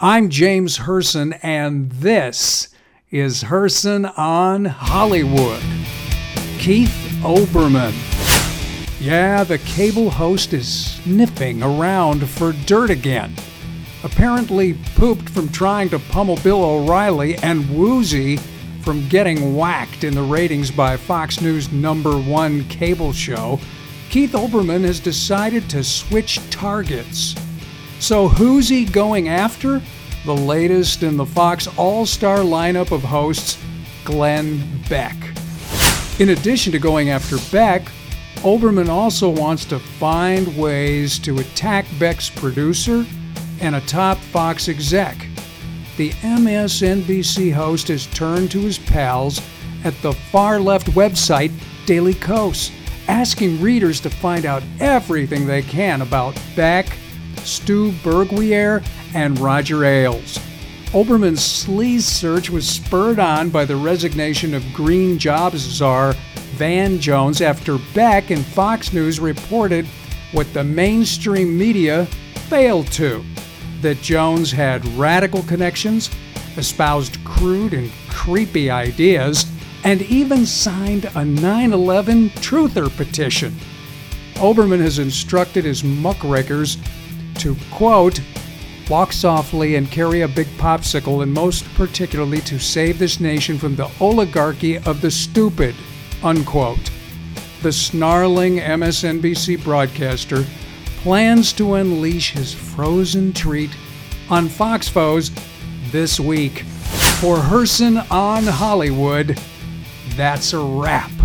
I'm James Herson, and this is Herson on Hollywood. Keith Olbermann. Yeah, the cable host is sniffing around for dirt again. Apparently pooped from trying to pummel Bill O'Reilly and woozy from getting whacked in the ratings by Fox News' #1 cable show. Keith Olbermann has decided to switch targets. So who's he going after? The latest in the Fox all-star lineup of hosts, Glenn Beck. In addition to going after Beck, Olbermann also wants to find ways to attack Beck's producer and a top Fox exec. The MSNBC host has turned to his pals at the far-left website Daily Kos, asking readers to find out everything they can about Beck, Stu Burgmeier, and Roger Ailes. Olbermann's sleaze search was spurred on by the resignation of Green Jobs czar Van Jones after Beck and Fox News reported what the mainstream media failed to: that Jones had radical connections, espoused crude and creepy ideas, and even signed a 9/11 truther petition. Olbermann has instructed his muckrakers to, quote, walk softly and carry a big popsicle, and most particularly to save this nation from the oligarchy of the stupid, unquote. The snarling MSNBC broadcaster plans to unleash his frozen treat on Fox foes this week. For Herson on Hollywood, that's a wrap.